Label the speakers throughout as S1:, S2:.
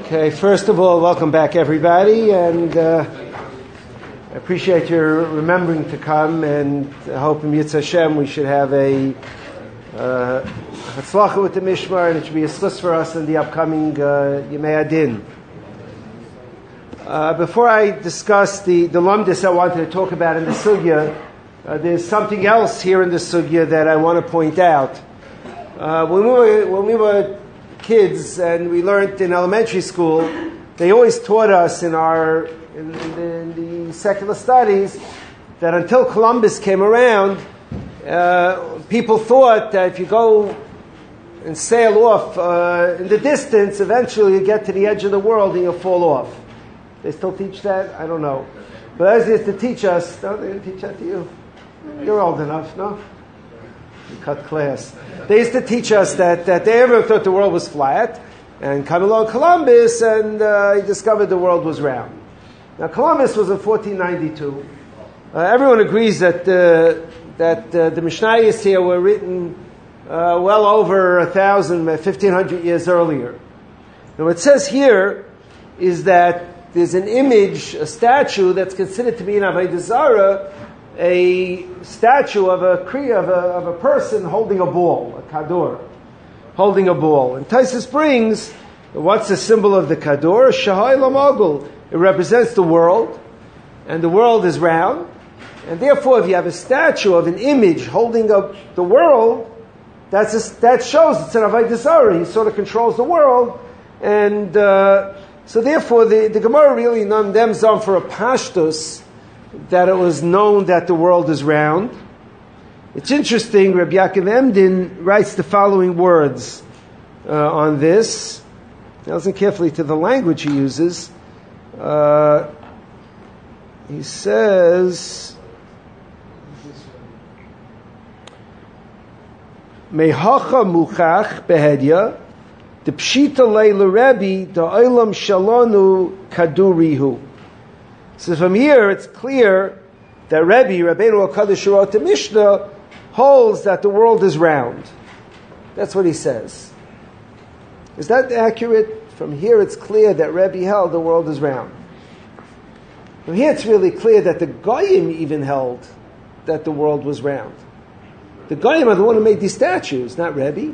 S1: Okay, first of all, welcome back everybody, and I appreciate your remembering to come, and I hope in Yitzhak Hashem we should have a Hatzlacha with the Mishmar, and it should be a schus for us in the upcoming Yemei Adin. Before I discuss the lumdis I wanted to talk about in the sugya, there's something else here in the sugya that I want to point out. When we were kids and we learned in elementary school, they always taught us in the secular studies that until Columbus came around, people thought that if you go and sail off in the distance, eventually you get to the edge of the world and you'll fall off. They still teach that? I don't know. But as they used to teach us, no, they didn't teach that to you. You're old enough, no? You cut class. They used to teach us that they ever thought the world was flat, and come along Columbus, and he discovered the world was round. Now Columbus was in 1492. Everyone agrees that the Mishnayos here were written well over 1,500 years earlier. Now what it says here is that there's an image, a statue that's considered to be an Avodah Zarah, a statue of a person holding a ball, a kador, holding a ball. And Taisus brings, what's the symbol of the kador? Shahai Lamogul. It represents the world, and the world is round. And therefore, if you have a statue of an image holding up the world, that shows it's an Avodah Zarah. He sort of controls the world. And so therefore, the Gemara really condemns on for a pashtus, that it was known that the world is round. It's interesting, Rabbi Yaakov Emden writes the following words on this. He listen carefully to the language he uses. He says, Mehacha muchach behedya, the pshita leila Rebbe, the olam shalonu kadurihu. So from here, it's clear that Rabbeinu HaKadosh who wrote the Mishnah, holds that the world is round. That's what he says. Is that accurate? From here, it's clear that Rebbe held the world is round. From here, it's really clear that the Goyim even held that the world was round. The Goyim are the one who made these statues, not Rebbe.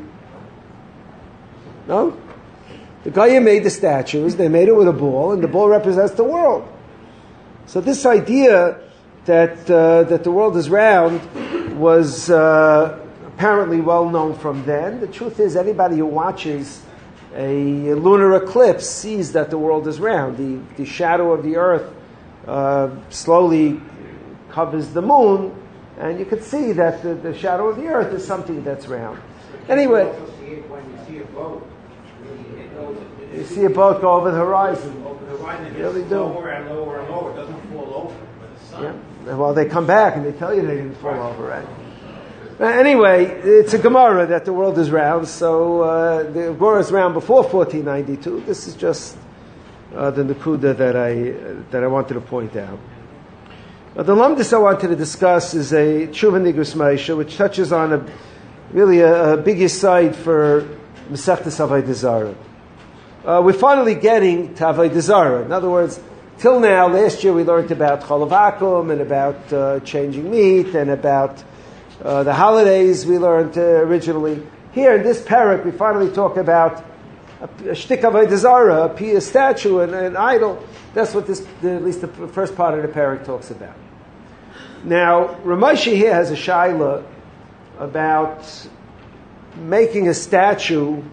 S1: No? The Goyim made the statues, they made it with a ball, and the ball represents the world. So this idea that the world is round was apparently well known from then. The truth is, anybody who watches a lunar eclipse sees that the world is round. The shadow of the earth slowly covers the moon, and you can see that the shadow of the earth is something that's round. Anyway,
S2: You also see it when you see a boat.
S1: you see a boat go over the horizon.
S2: Over the horizon, it
S1: Really
S2: gets
S1: do.
S2: lower and lower and lower. It doesn't fall over. But the sun.
S1: Yeah. Well, they come back and they tell you they didn't fall over, right? Anyway, it's a Gemara that the world is round. So the Gemara is round before 1492. This is just the Nakuda that I wanted to point out. The Lumdis I wanted to discuss is a Tshuva Nigros Maisha, which touches on a big side for Masechtas Avodah Zarah. We're finally getting to Avodah Zarah. In other words, till now, last year we learned about Cholav Akum and about changing meat and about the holidays we learned originally. Here in this parak, we finally talk about a shtik Avodah Zarah, a statue, and an idol. That's what at least the first part of the parak talks about. Now, Rameshi here has a shaila about making a statue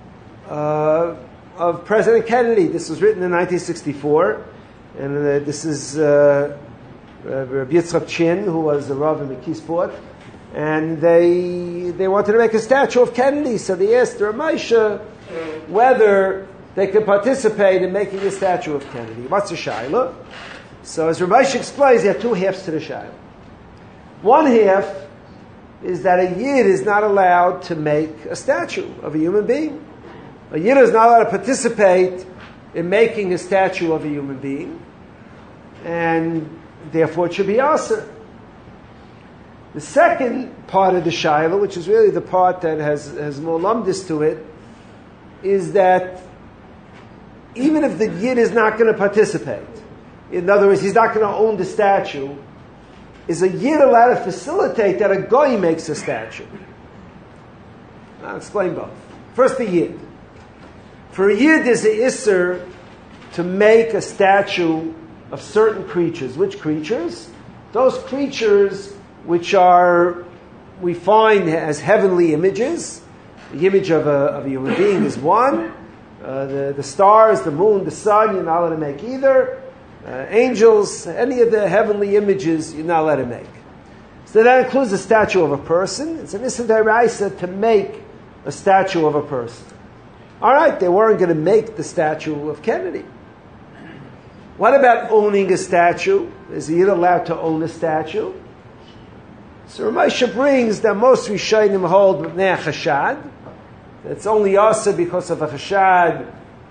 S1: of President Kennedy. This was written in 1964, and this is Rabbi Yitzchak Chin, who was the Rav in Kisport, and they wanted to make a statue of Kennedy, so they asked Ramesha whether they could participate in making a statue of Kennedy. What's the shaila? So as Ramesha explains, there are two halves to the shaila. One half is that a Yid is not allowed to make a statue of a human being. A Yid is not allowed to participate in making a statue of a human being, and therefore it should be asur. The second part of the shaila, which is really the part that has more lumdis to it, is that even if the Yid is not going to participate, in other words, he's not going to own the statue, is a Yid allowed to facilitate that a Goy makes a statue? I'll explain both. First, the Yid. For a Yid, there's an Isser to make a statue of certain creatures. Which creatures? Those creatures which are, we find as heavenly images. The image of a human being is one. The stars, the moon, the sun, you're not allowed to make either. Angels, any of the heavenly images, you're not allowed to make. So that includes a statue of a person. It's an Issa D'Oraisa to make a statue of a person. All right, they weren't going to make the statue of Kennedy. What about owning a statue? Is he allowed to own a statue? So Ramesha brings that most Rishonim hold B'nei Chashad. It's only also because of a Chashad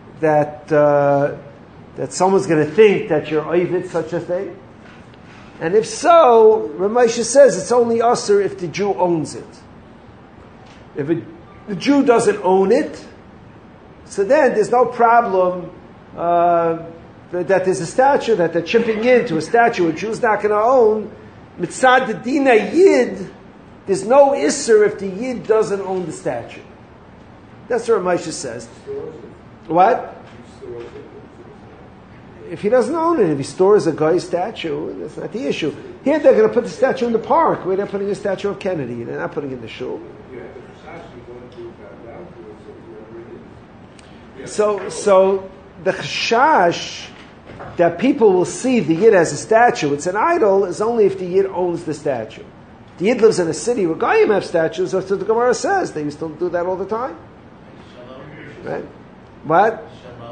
S1: that someone's going to think that you're oived such a thing. And if so, Ramesha says it's only Asr if the Jew owns it. If the Jew doesn't own it, so then there's no problem that there's a statue that they're chipping into a statue a Jew's not going to own. Mitzad the Dina Yid, there's no Isser if the Yid doesn't own the statue. That's what Ramesha says. What? If he doesn't own it, if he stores a guy's statue, that's not the issue. Here they're going to put the statue in the park where they're putting a statue of Kennedy. They're not putting it in the shul. So the chashash that people will see the Yid as a statue, it's an idol, is only if the Yid owns the statue. The Yid lives in a city where Goyim have statues, that's what the Gemara says. They used to do that all the time. Right? What?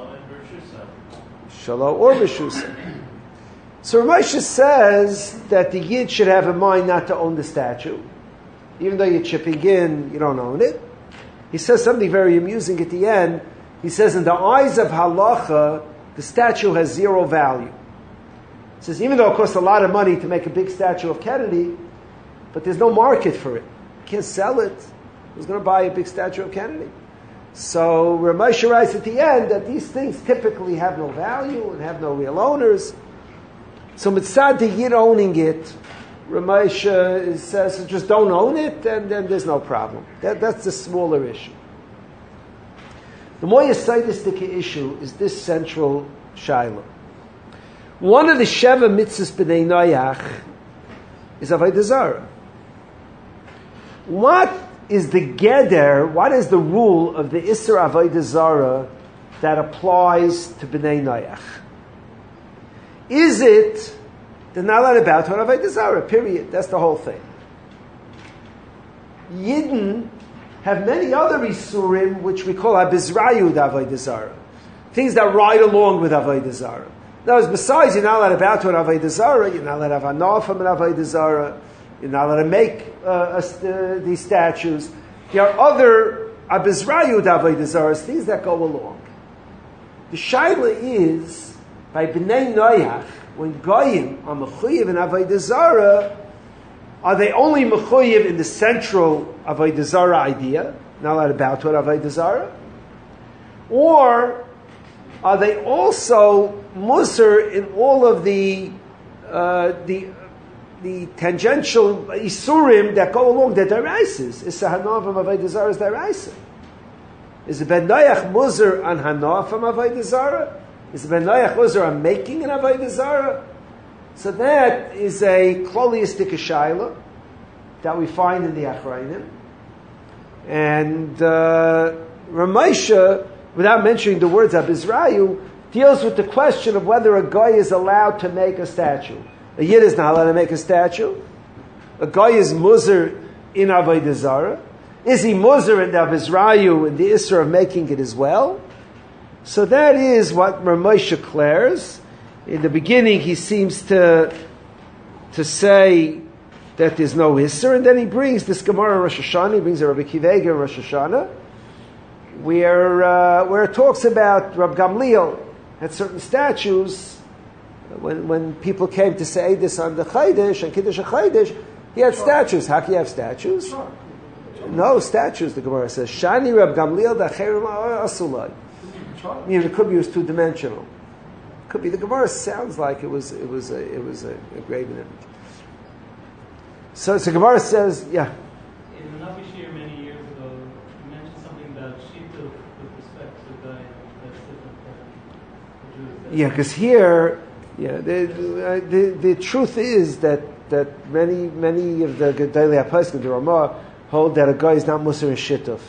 S1: Shalom or Beshusa. So Ramesha says that the Yid should have in mind not to own the statue. Even though you're chipping in, you don't own it. He says something very amusing at the end. He says, in the eyes of halacha, the statue has zero value. He says, even though it costs a lot of money to make a big statue of Kennedy, but there's no market for it. You can't sell it. Who's going to buy a big statue of Kennedy? So Ramesha writes at the end that these things typically have no value and have no real owners. So mitzad the Yid owning it, Ramesha says, just don't own it, and then there's no problem. That's the smaller issue. The more Yesodistic issue is this central shaila. One of the Sheva mitzvahs b'nei Noach is Avodah Zarah. What is the geder, what is the rule of the Isser Avodah Zarah that applies to b'nei Noach? Is it they're not allowed about to Avodah Zarah, period. That's the whole thing. Yidden have many other Isurim which we call Abizrayu Avodah Zarah. Things that ride along with Avodah Zarah. Now, besides you're not allowed about to Avodah Zarah, you're not allowed to have Hanaf from an Avodah Zarah, you're not allowed to make these statues. There are other Abizrayu Avodah Zarah, things that go along. The shaila is, by B'nai Noach, when Goyim are Mechuyev in Avodah Zarah, are they only Mechuyev in the central Avodah Zarah idea, not allowed about to Avodah Zarah? Or are they also Musar in all of the tangential Isurim that go along the Daraisis? Is the Hanaf from Avodah Zarah's Daraisa? Is the Ben Noach Musar on Hanaf from Avodah Zarah? Is the Ben Noach Musar on making an Avodah Zarah? So that is a kloliistic shaila that we find in the Achrayim. And Ramesha, without mentioning the words Abizrayu, deals with the question of whether a guy is allowed to make a statue. A Yid is not allowed to make a statue. A guy is Muzar in Avodah Zarah. Is he Muzar in the Abizrayu in the Isra of making it as well? So that is what Ramesha declares. In the beginning, he seems to say that there's no Isser, and then he brings this Gemara Rosh Hashanah, he brings a Rabbi Akiva Eiger Rosh Hashanah, where it talks about Rab Gamliel had certain statues. When people came to say this on the Chaydish, and Kiddush HaChaydish, he had statues. How can you have statues? No statues, the Gemara says. Shani Rab Gamliel Dacherim Asulai. It could be it was two-dimensional. Could be. The Gemara sounds like it was a graven image. So Gemara says, yeah.
S3: In the Navi Shir many years ago, you mentioned something about Shita with respect to the that's different from the Jews.
S1: Yeah, because here, the truth is that many of the Gedolei HaPoskim, the Ramah, hold that a guy is not Musar and Shittuf.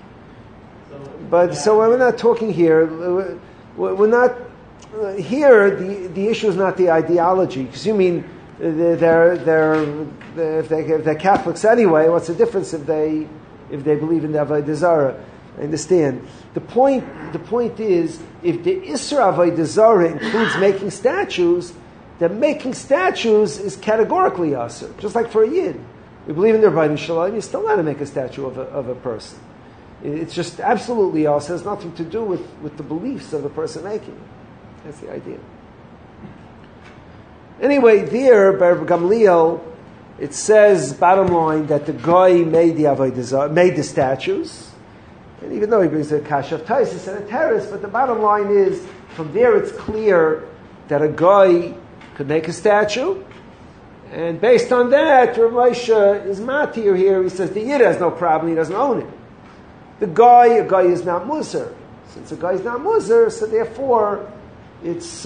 S1: So we're not talking here. We're not here. The issue is not the ideology, because you mean if they're Catholics anyway. What's the difference if they believe in the Avodah Zarah? I understand. The point is, if the Isra Avodah Zarah includes making statues, then making statues is categorically Asur. Just like for a Yid, we believe in the Rebbeinu Shalom, you're still allowed to make a statue of a person. It's just absolutely Asur. It has nothing to do with the beliefs of the person making it. That's the idea. Anyway, there by Gamliel, it says, bottom line, that the guy made the Avodah Zarah, made the statues. And even though he brings a Kasha of Taisis and a terrace, but the bottom line is, from there it's clear that a guy could make a statue. And based on that, Rav Moshe is matir here. He says the Yid has no problem, he doesn't own it. A guy is not Musar. Since a guy is not Musar, so therefore it's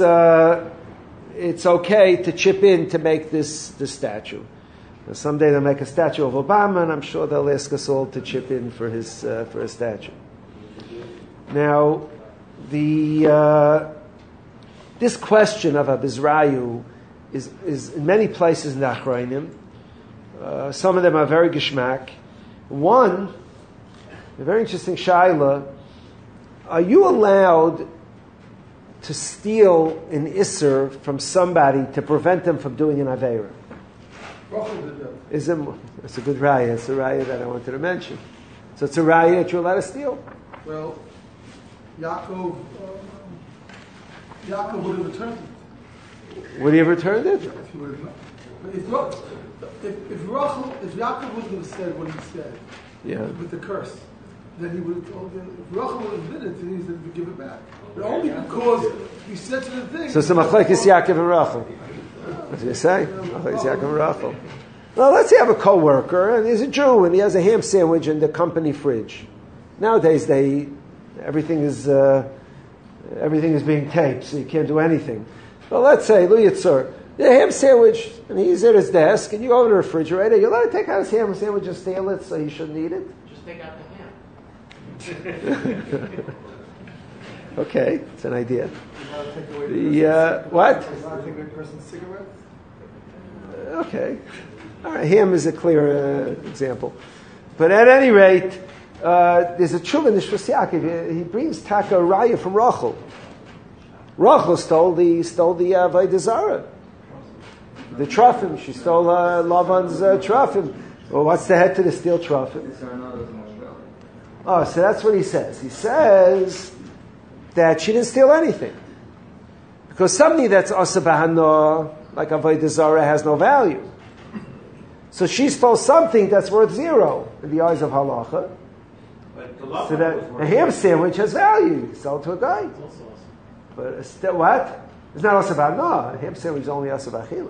S1: okay to chip in to make this statue. Now, someday they'll make a statue of Obama, and I'm sure they'll ask us all to chip in for his statue. Now, this question of Abizrayu is in many places in the Achrayim. Some of them are very geschmack. One, a very interesting shaila: are you allowed to steal an Isser from somebody to prevent them from doing an Aveira? It's a good raya. It's a raya that I wanted to mention. So it's a raya that you're allowed to steal.
S4: Well, Yaakov would have returned it.
S1: Would he have returned it?
S4: If Yaakov wouldn't have said what he said, with the curse, then he would have told him. If Rachel would have did it, then he said to give it back. But only because he said to the thing.
S1: So it's a machlekes Yaakov and Rachel. What do you say? Machlekes Yaakov and Rachel. Well, let's say I have a coworker and he's a Jew and he has a ham sandwich in the company fridge. Nowadays, everything is being taped, so you can't do anything. But let's say Lu Yitzur, the ham sandwich, and he's at his desk, and you go over to the refrigerator. You're allowed to take out his ham sandwich and steal it, so he shouldn't eat it.
S3: Just take out the ham.
S1: Okay, it's an idea. What? Okay. All right, ham is a clear example. But at any rate, there's a tshuva in the Shvus Yaakov. He brings Taka Raya from Rachel. Rachel stole the Avodah Zarah. The Trofim. She stole Lavan's Trofim. Well, what's the head to the steel Trofim? Oh, so that's what he says. He says that she didn't steal anything. Because somebody that's Asa B'Hana, like Avodah Zarah, has no value. So she stole something that's worth zero in the eyes of halacha. So that a ham sandwich has value. You sell it to a guy. But what? It's not also about no. A ham sandwich is only also about chila.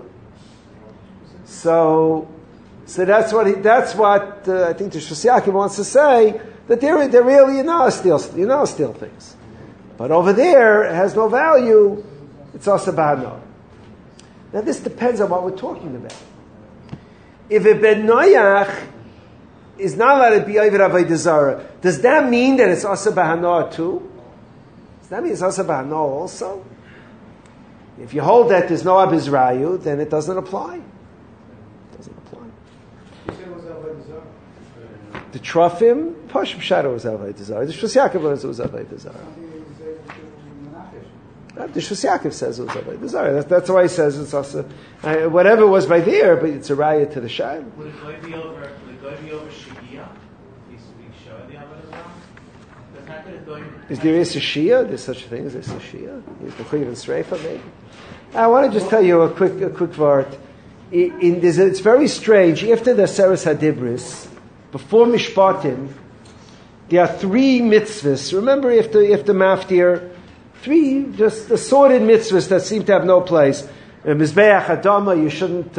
S1: So that's what I think the Shvus Yaakov wants to say, that they're really you're not steal things. But over there it has no value. It's also about no. Now this depends on what we're talking about. If a ben noyach is not allowed to be over Avodah Zarah, does that mean that it's also bahana too? Does that mean it's also bahana also? If you hold that there's no abizrayu, then it doesn't apply. It doesn't apply. The Trofim, Pashim Shadow was Avodah Zarah. The Shvus Yaakov was Avodah Zarah. The Shvus Yaakov says it was Avodah Zarah. That's why he says it's also whatever was by there, but it's a raya to the Shail.
S3: Would it go be over Shia?
S1: Is there a Shia? There's such a thing as a Shia? Is the Chuyev and Sreifa maybe? I want to just tell you a quick word. It's very strange. After the Seres Hadibris, before Mishpatim, There are 3 mitzvahs. Remember, if the maftir, 3 just assorted mitzvahs that seem to have no place. Mizbeach Adama, you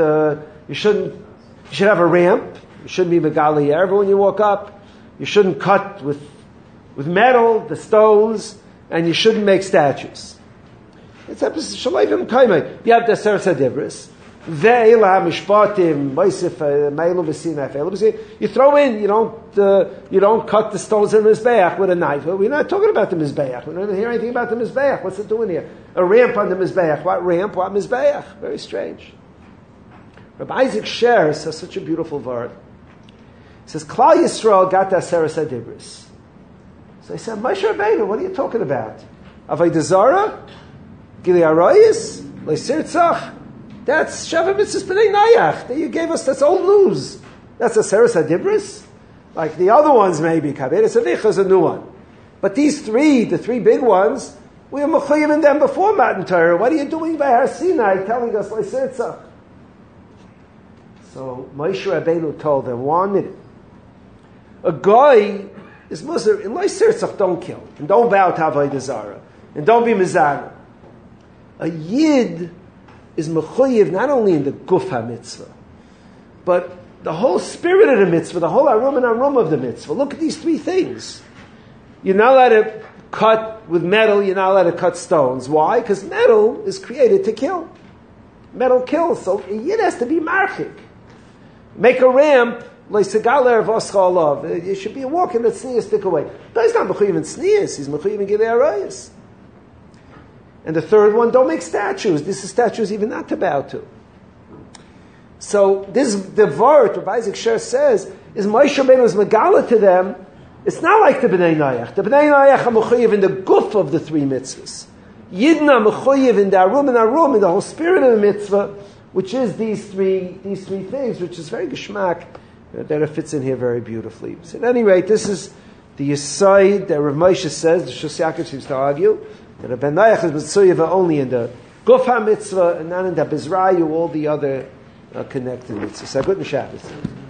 S1: should have a ramp. You shouldn't be megali erva when you walk up. You shouldn't cut with metal, the stones, and you shouldn't make statues. It's shalayvim kaimai. You have the Aseret Hadibros. Ve'ela mishpatim ma'isif meilu b'sinaf eilu b'sinaf. You throw in. You don't cut the stones in the mizbeach with a knife. We're not talking about the mizbeach. We don't hear anything about the mizbeach. What's it doing here? A ramp on the mizbeach. What ramp? What mizbeach? Very strange. Rabbi Isaac Sher says such a beautiful word. He says, Klal Yisrael got the Aseret Hadibros. So I said, Moshe Rabbeinu, what are you talking about? Avodah Zarah? Gili Arayis? Leisirtzach? That's Sheva Mitzvahs B'nai Nayach. That you gave us, that's old news. That's Aseret Hadibros. Like the other ones maybe, Kaberes Avicha is a new one. But these 3, the 3 big ones, we were Mechuyim in them before Matan Torah. What are you doing by Har Sinai telling us Leisirtzach? So Moshe Rabbeinu told them, 1 minute. A guy is Musar, in Leisirtzach, don't kill. And don't bow to Avodah Zarah. And don't be Mizana. A Yid is mechuyev not only in the guf ha-mitzvah, but the whole spirit of the mitzvah, the whole arum and arum of the mitzvah. Look at these 3 things. You're not allowed to cut with metal, you're not allowed to cut stones. Why? Because metal is created to kill. Metal kills, so a Yid has to be marchik. Make a ramp, you should be walking that tznius stick away. But he's not mechuyev in tznius, he's mechuyev in gilei arayis. And the 3rd one, don't make statues. This is statues even not to bow to. So the vart, Rabbi Isaac Sher says, is Moshe Rabbeinu's megala to them. It's not like the B'nai Nayach. The B'nai Nayach are mechuyev in the guf of the 3 mitzvahs. Yidna mechuyev in the arum, in the whole spirit of the mitzvah, which is these three things, which is very geschmack, that it fits in here very beautifully. So at any rate, this is the Yesod that Rav Moshe says, the Shus Yaakov seems to argue, that a Ben Nayach is Mitzvah only in the Guf HaMitzvah and not in the Bezrayu, all the other connected mitzvahs. So good and Shabbos.